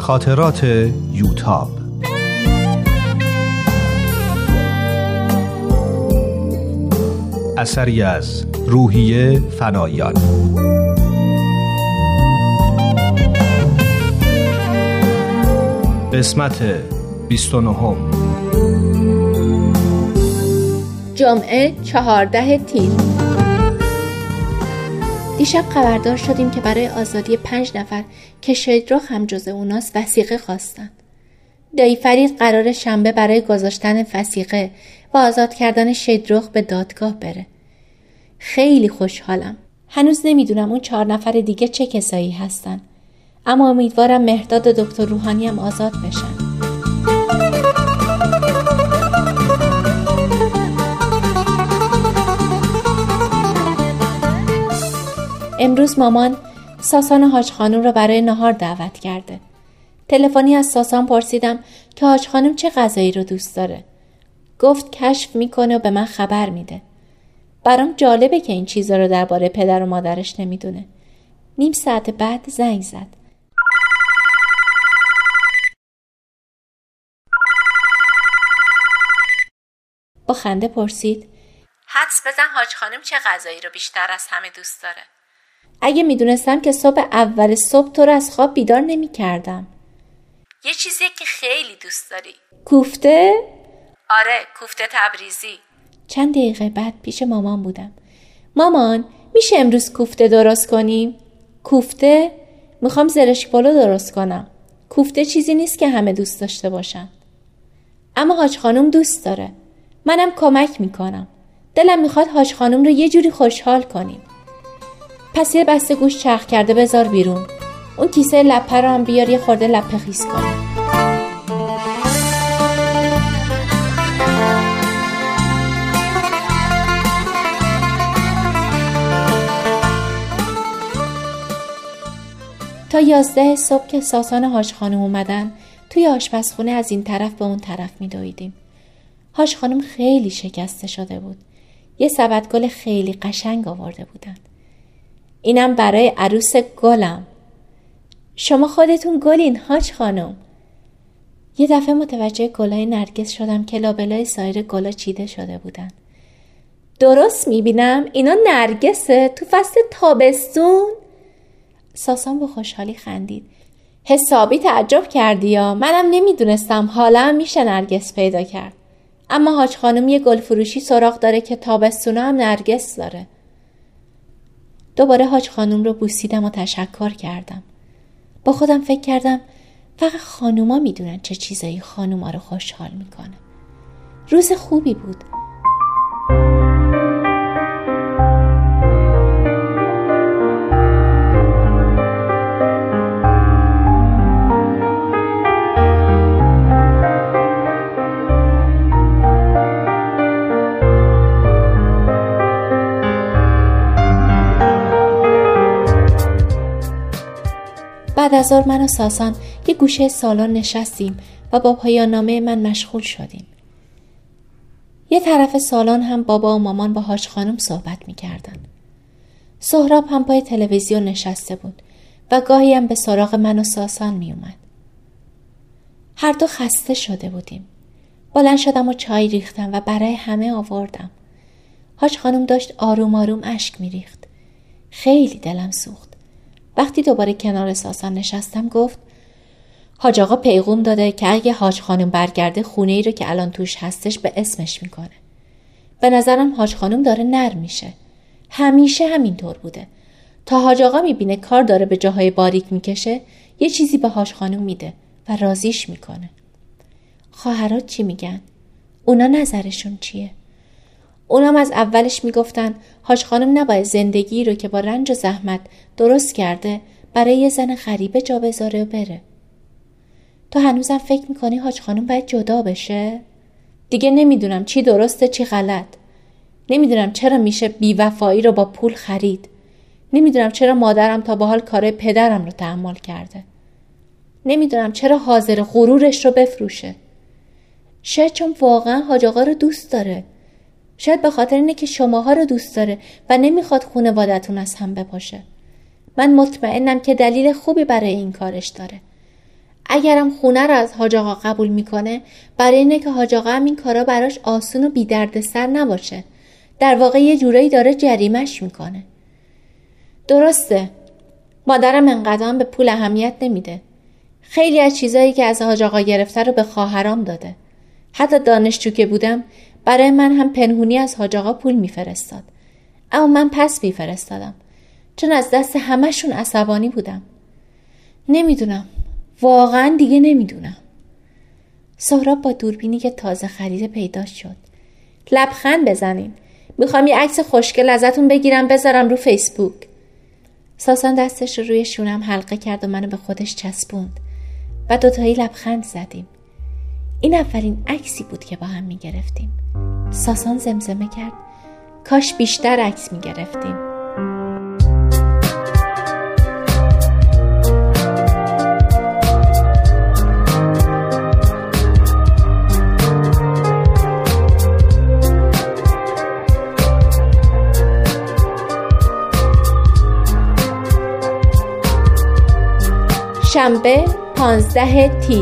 خاطرات یوتاب. اثری از روحیه فنایان. قسمت 29. جمعه 14 تیر. دیشب خبردار شدیم که برای آزادی 5 نفر که شیدروغ هم جز اوناست وثیقه خواستن. دایی فرید قرار شنبه برای گذاشتن وثیقه و آزاد کردن شیدروغ به دادگاه بره. خیلی خوشحالم. هنوز نمیدونم اون 4 نفر دیگه چه کسایی هستن، اما امیدوارم مهرداد و دکتر روحانی هم آزاد بشن. امروز مامان ساسان حاج خانم رو برای نهار دعوت کرده. تلفنی از ساسان پرسیدم که حاج خانم چه غذایی رو دوست داره. گفت کشف میکنه و به من خبر میده. برام جالبه که این چیزا رو درباره پدر و مادرش نمیدونه. نیم ساعت بعد زنگ زد. با خنده پرسید حدس بزن حاج خانم چه غذایی رو بیشتر از همه دوست داره. اگه میدونستم که اول صبح تو رو از خواب بیدار نمی کردم. یه چیزی که خیلی دوست داری. کوفته؟ آره، کوفته تبریزی. چند دقیقه بعد پیش مامان بودم. مامان میشه امروز کوفته درست کنیم؟ کوفته؟ میخوام زرشک پلو درست کنم. کوفته چیزی نیست که همه دوست داشته باشن. اما حاج خانم دوست داره. منم کمک میکنم. دلم میخواد حاج خانم رو یه جوری خوشحال کنیم. پس یه بسته گوشت چرخ کرده بذار بیرون. اون کیسه لپه رو هم بیار یه خورده لپه خیس کنیم. تا 11 صبح که ساسان حاج خانم اومدن توی آشپزخونه از این طرف به اون طرف میدویدیم. حاج خانم خیلی شکسته شده بود. یه سبد گل خیلی قشنگ آورده بودن. اینم برای عروس گلم. شما خودتون گلین حاج خانم. یه دفعه متوجه گلای نرگس شدم که لابلای سایر گلا چیده شده بودن. درست میبینم اینا نرگسه تو فصل تابستون؟ ساسان با خوشحالی خندید. حسابی تعجب کردی یا؟ منم نمیدونستم حالا میشه نرگس پیدا کرد. اما حاج خانم یه گل فروشی سراغ داره که تابستونا هم نرگس داره. دوباره حاج خانم رو بوسیدم و تشکر کردم. با خودم فکر کردم فقط خانوما میدونن چه چیزایی خانوما رو خوشحال میکنه. روز خوبی بود. بعد از ظهر من و ساسان یه گوشه سالن نشستیم و با پایان نامه من مشغول شدیم. یه طرف سالن هم بابا و مامان با حاج خانم صحبت می‌کردن. سهراب هم پای تلویزیون نشسته بود و گاهی هم به سراغ من و ساسان میومد. هر دو خسته شده بودیم. بلند شدم و چای ریختم و برای همه آوردم. حاج خانم داشت آروم آروم اشک می‌ریخت. خیلی دلم سوخت. وقتی دوباره کنار ساسان نشستم گفت حاج آقا پیغام داده که اگه حاج خانم برگرده خونه ای رو که الان توش هستش به اسمش میکنه. به نظرم حاج خانم داره نرم میشه. همیشه همینطور بوده. تا حاج آقا میبینه کار داره به جاهای باریک میکشه یه چیزی به حاج خانم میده و راضیش میکنه. خواهرات چی میگن؟ اونا نظرشون چیه؟ اونام از اولش میگفتن حاج خانم نباید زندگی رو که با رنج و زحمت درست کرده برای یه زن غریبه جا بذاره و بره. تو هنوزم فکر میکنی حاج خانم باید جدا بشه؟ دیگه نمیدونم چی درسته چی غلط. نمیدونم چرا میشه بیوفایی رو با پول خرید. نمیدونم چرا مادرم تا به حال کار پدرم رو تحمل کرده. نمیدونم چرا حاضر غرورش رو بفروشه. شاید چون واقعا حاج آقا رو دوست داره. شاید به خاطر اینه که شماها رو دوست داره و نمیخواد خانواده‌تون از هم بپاشه. من مطمئنم که دلیل خوبی برای این کارش داره. اگرم خونه رو از حاج آقا قبول میکنه برای اینه که حاج آقا هم این کارا براش آسون و بی دردسر نباشه. در واقع یه جورایی داره جریمش میکنه. درسته. مادرم انقدر به پول اهمیت نمیده. خیلی از چیزایی که از حاج آقا گرفته رو به خواهرام داده. حتی دانشجو که بودم برای من هم پنهونی از حاج آقا پول میفرستاد. اما من پس میفرستادم چون از دست همشون عصبانی بودم. نمیدونم. واقعا دیگه نمیدونم. سهراب با دوربینی که تازه خریده پیدا شد. لبخند بزنین. میخوام یه عکس خوشگل ازتون بگیرم بذارم رو فیسبوک. ساسان دستش رو روی شونم حلقه کرد و منو به خودش چسبوند و دوتایی لبخند زدیم. این اولین عکسی بود که با هم میگرفتیم. ساسان زمزمه کرد کاش بیشتر عکس میگرفتیم. شنبه 15 تیر.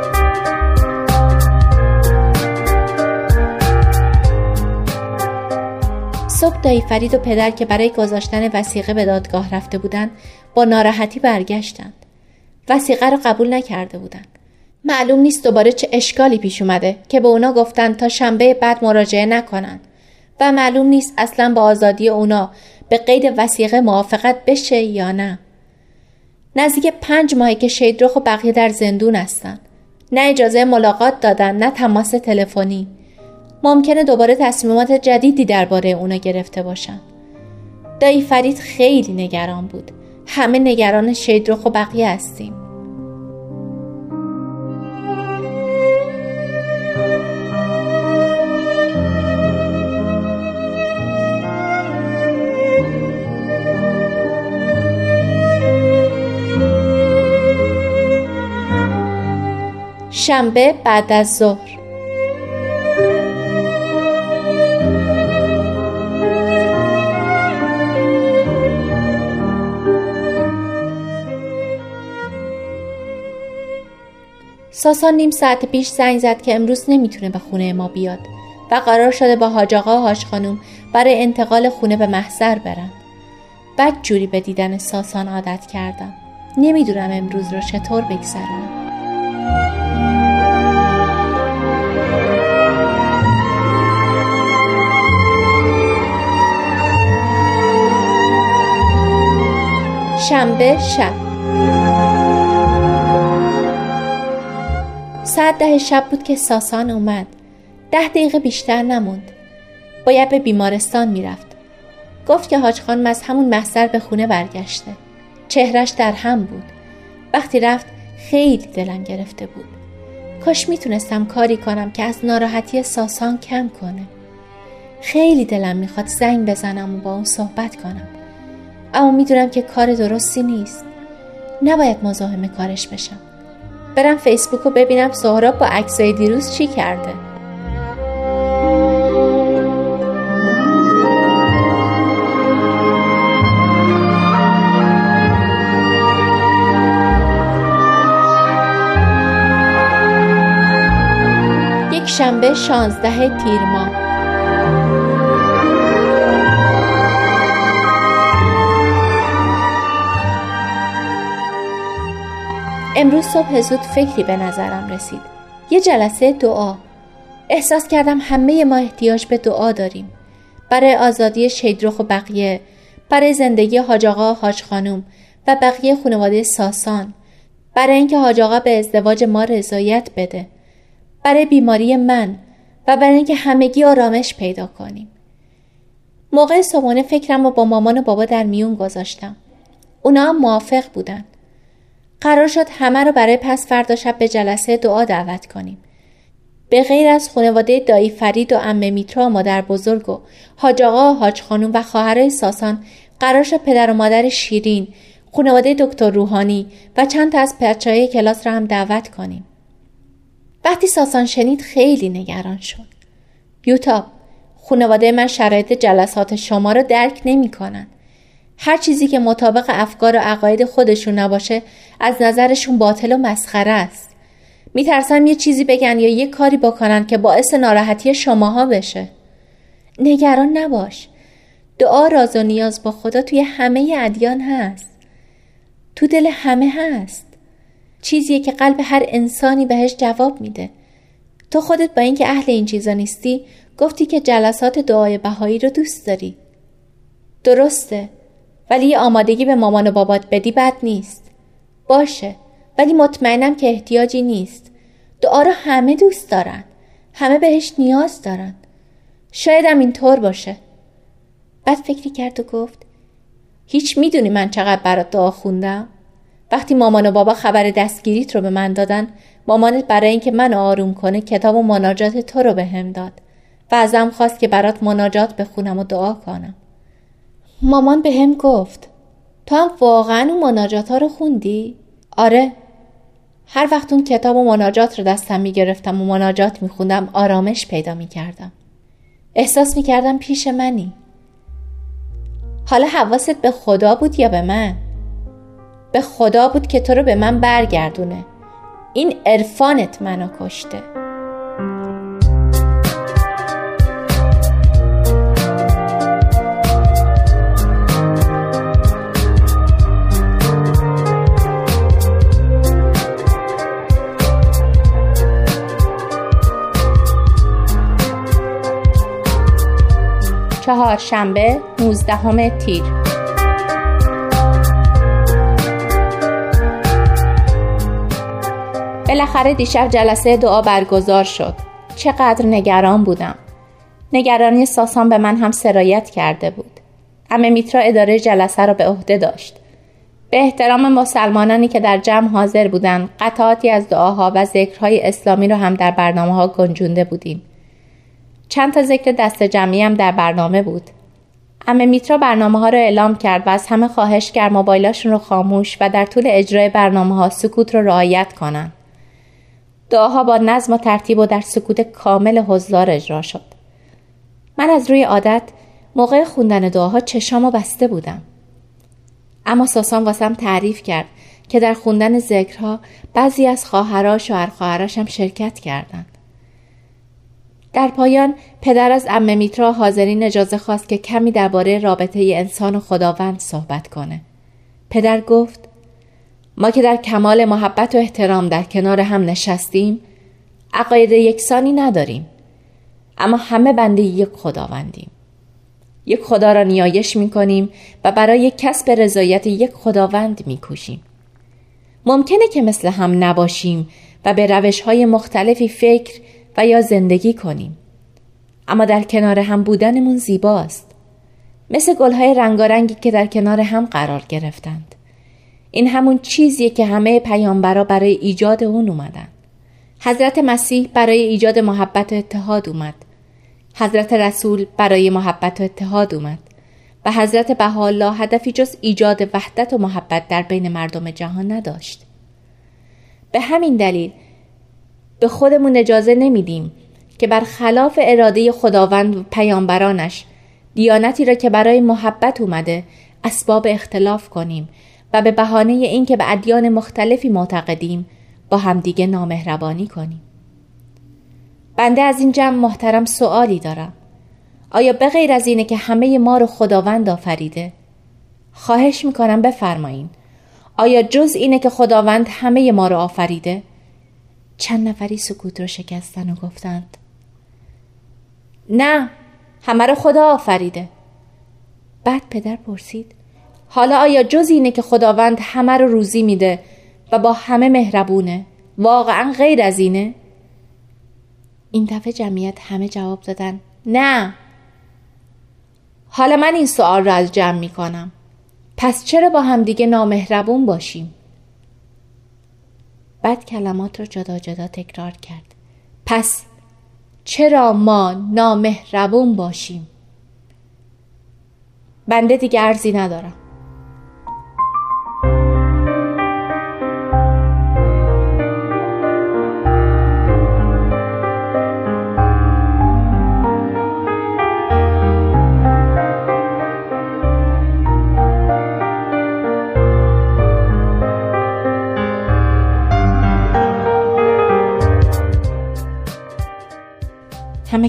صبح دایی فرید و پدر که برای گذاشتن وثیقه به دادگاه رفته بودند با ناراحتی برگشتند. وثیقه رو قبول نکرده بودند. معلوم نیست دوباره چه اشکالی پیش اومده که به اونا گفتن تا شنبه بعد مراجعه نکنن و معلوم نیست اصلا با آزادی اونا به قید وثیقه موافقت بشه یا نه. نزدیک 5 ماهه که شیدرخ و بقیه در زندون هستن. نه اجازه ملاقات دادن نه تماس تلفنی. ممکنه دوباره تصمیمات جدیدی درباره اونا گرفته باشن. دایی فرید خیلی نگران بود. همه نگران شیدرخ و بقیه هستیم. شنبه بعد از ظهر. ساسان نیم ساعت پیش زنگ زد که امروز نمیتونه به خونه ما بیاد و قرار شده با حاج آقا و حاج خانم برای انتقال خونه به محضر برن. بد جوری به دیدن ساسان عادت کردم. نمیدونم امروز رو چطور بگذرونم. شنبه شب. ساعت 10 شب بود که ساسان اومد. 10 دقیقه بیشتر نموند. باید به بیمارستان میرفت. گفت که حاج خانم از همون محضر به خونه برگشته. چهرش در هم بود. وقتی رفت خیلی دلم گرفته بود. کاش میتونستم کاری کنم که از ناراحتی ساسان کم کنه. خیلی دلم میخواد زنگ بزنم و با اون صحبت کنم. اما میدونم که کار درستی نیست. نباید مزاحم کارش بشم. برم فیسبوک رو ببینم سهراب با عکسای دیروز چی کرده. یک شنبه 16 تیر ماه. امروز صبح زود فکری به نظرم رسید. یه جلسه دعا. احساس کردم همه ما احتیاج به دعا داریم. برای آزادی شیدرخ و بقیه، برای زندگی حاج آقا و حاج خانم و بقیه خانواده ساسان، برای اینکه حاج آقا به ازدواج ما رضایت بده، برای بیماری من و برای اینکه همگی آرامش پیدا کنیم. موقع صبحانه فکرم رو با مامان و بابا در میون گذاشتم. اونا هم موافق بودن. قرار شد همه رو برای پس فردا شب به جلسه دعا دعوت کنیم. به غیر از خانواده دایی فرید و عمه میترا و مادر بزرگ و حاج آقا و حاج خانم و خواهرای ساسان، قرار شد پدر و مادر شیرین، خانواده دکتر روحانی و چند تا از بچه‌های کلاس رو هم دعوت کنیم. وقتی ساسان شنید خیلی نگران شد. یوتا، خانواده من شرایط جلسات شما رو درک نمی‌کنن. هر چیزی که مطابق افکار و عقاید خودشون نباشه از نظرشون باطل و مسخره است. میترسن یه چیزی بگن یا یه کاری بکنن که باعث ناراحتی شماها بشه. نگران نباش. دعا، راز و نیاز با خدا توی همه ادیان هست. تو دل همه هست. چیزیه که قلب هر انسانی بهش جواب میده. تو خودت با اینکه اهل این چیزا نیستی گفتی که جلسات دعای بهایی رو دوست داری. درسته، ولی یه آمادگی به مامان و بابات بدی بد نیست. باشه، ولی مطمئنم که احتیاجی نیست. دعا رو همه دوست دارن. همه بهش نیاز دارن. شایدم اینطور باشه. بعد فکری کرد و گفت هیچ میدونی من چقدر برات دعا خوندم؟ وقتی مامان و بابا خبر دستگیریت رو به من دادن، مامانت برای اینکه من آروم کنه کتاب و مناجات تو رو بهم داد و ازم خواست که برات مناجات بخونم و دعا کنم. مامان بهم گفت تو هم واقعا اون مناجات ها رو خوندی؟ آره. هر وقت اون کتاب و مناجات رو دستم میگرفتم و مناجات میخوندم آرامش پیدا میکردم. احساس میکردم پیش منی. حالا حواست به خدا بود یا به من؟ به خدا بود که تو رو به من برگردونه. این عرفانت منو کشته. چهارشنبه 19 تیر. بالاخره دیشب جلسه دعا برگزار شد. چقدر نگران بودم. نگرانی ساسان به من هم سرایت کرده بود. عمه میترا اداره جلسه را به عهده داشت. به احترام مسلمانانی که در جمع حاضر بودند، قطعاتی از دعاها و ذکرهای اسلامی را هم در برنامه‌ها گنجونده بودیم. چند تا ذکر دست جمعی هم در برنامه بود. عمه میترا برنامه‌ها را اعلام کرد و از همه خواهش کرد موبایلاشون رو خاموش و در طول اجرای برنامه‌ها سکوت رو رعایت کنن. دعاها با نظم و ترتیب و در سکوت کامل حضار اجرا شد. من از روی عادت موقع خوندن دعاها چشامو بسته بودم. اما ساسان واسم تعریف کرد که در خوندن ذکرها بعضی از خواهرها و شوهرخواهرش هم شرکت کردند. در پایان پدر از عمه میترا حاضرین اجازه خواست که کمی درباره رابطه انسان و خداوند صحبت کنه. پدر گفت ما که در کمال محبت و احترام در کنار هم نشستیم، عقاید یکسانی نداریم، اما همه بنده یک خداوندیم. یک خدا را نیایش می‌کنیم و برای کسب رضایت یک خداوند می‌کوشیم. ممکنه که مثل هم نباشیم و به روش‌های مختلفی فکر و یا زندگی کنیم، اما در کنار هم بودنمون زیباست، مثل گل‌های رنگارنگی که در کنار هم قرار گرفتند. این همون چیزیه که همه پیامبرا برای ایجاد اون اومدن. حضرت مسیح برای ایجاد محبت و اتحاد اومد. حضرت رسول برای محبت و اتحاد اومد و حضرت بهاءالله هدفی جز ایجاد وحدت و محبت در بین مردم جهان نداشت. به همین دلیل به خودمون اجازه نمیدیم که برخلاف اراده خداوند و پیامبرانش دیانتی را که برای محبت اومده اسباب اختلاف کنیم و به بهانه این که به ادیان مختلفی معتقدیم با همدیگه نامهربانی کنیم. بنده از این جمع محترم سوالی دارم. آیا به غیر از اینه که همه ما رو خداوند آفریده؟ خواهش میکنم بفرمایین. آیا جز اینه که خداوند همه ما رو آفریده؟ چند نفری سکوت رو شکستن و گفتند نه، همه رو خدا آفریده. بعد پدر پرسید حالا آیا جز اینه که خداوند همه رو روزی میده و با همه مهربونه؟ واقعا غیر از اینه؟ این دفعه جمعیت همه جواب دادن نه. حالا من این سوال رو از جمع میکنم. پس چرا با هم دیگه نامهربون باشیم؟ بعد کلمات رو جدا جدا تکرار کرد. پس چرا ما نامهربون باشیم؟ بنده دیگه عرضی ندارم.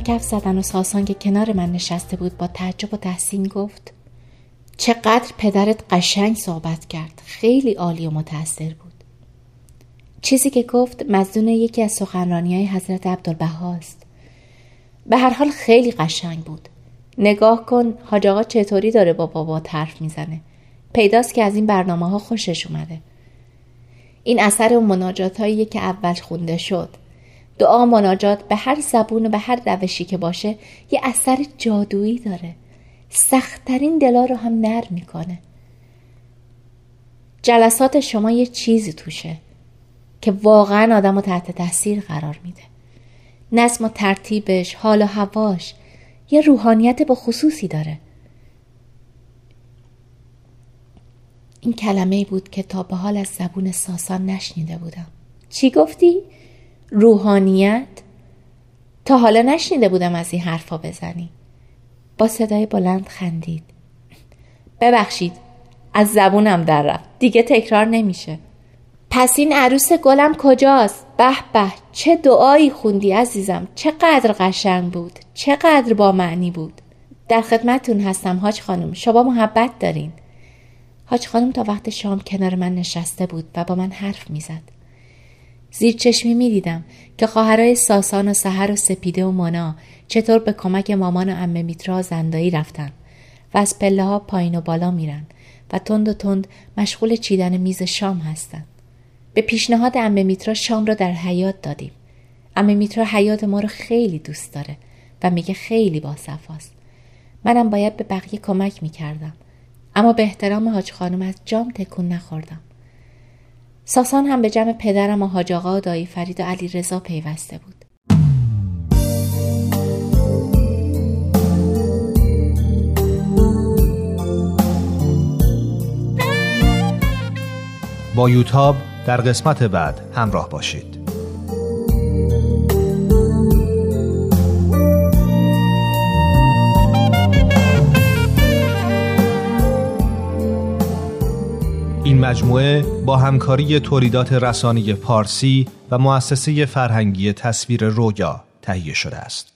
کف زدن و ساسان که کنار من نشسته بود با تعجب و تحسین گفت: چقدر پدرت قشنگ صحبت کرد، خیلی عالی و متأثر بود. چیزی که گفت مظنون یکی از سخنرانی‌های حضرت عبدالبهاست. به هر حال خیلی قشنگ بود. نگاه کن حاج آقا چطوری داره با بابا حرف میزنه. پیداست که از این برنامه‌ها خوشش اومده. این اثر اون مناجات‌هاییه که اول خونده شد. دعا مناجات به هر زبون و به هر روشی که باشه یه اثر جادویی داره. سخت‌ترین دلا رو هم نرم میکنه. جلسات شما یه چیزی توشه که واقعا آدمو تحت تاثیر قرار میده. نظم و ترتیبش، حال و هواش یه روحانیت با خصوصی داره. این کلمه‌ای بود که تا به حال از زبون ساسان نشنیده بودم. چی گفتی؟ روحانیت؟ تا حالا نشنیده بودم از این حرفا بزنی. با صدای بلند خندید. ببخشید، از زبونم در رفت. دیگه تکرار نمیشه. پس این عروس گلم کجاست؟ به به، چه دعایی خوندی عزیزم. چقدر قشنگ بود، چقدر با معنی بود. در خدمتتون هستم حاج خانم، شما محبت دارین. حاج خانم تا وقت شام کنار من نشسته بود و با من حرف میزد. زیر چشمی میدیدم که خواهرای ساسان و سحر و سپیده و مانا چطور به کمک مامان و عمه میترا زندایی رفتن و از پله ها پایین و بالا میرن و تند و تند مشغول چیدن میز شام هستن. به پیشنهاد عمه میترا شام را در حیاط دادیم. عمه میترا حیاط ما رو خیلی دوست داره و میگه خیلی باصفاست. منم باید به بقیه کمک میکردم، اما به احترام حاج خانم از جام تکون نخوردم. ساسان هم به جمع پدرم و حاج آقا و دایی فرید و علی رضا پیوسته بود. با یوتاب در قسمت بعد همراه باشید. این مجموعه با همکاری تولیدات رسانه‌ای فارسی و مؤسسه فرهنگی تصویر رویا تهیه شده است.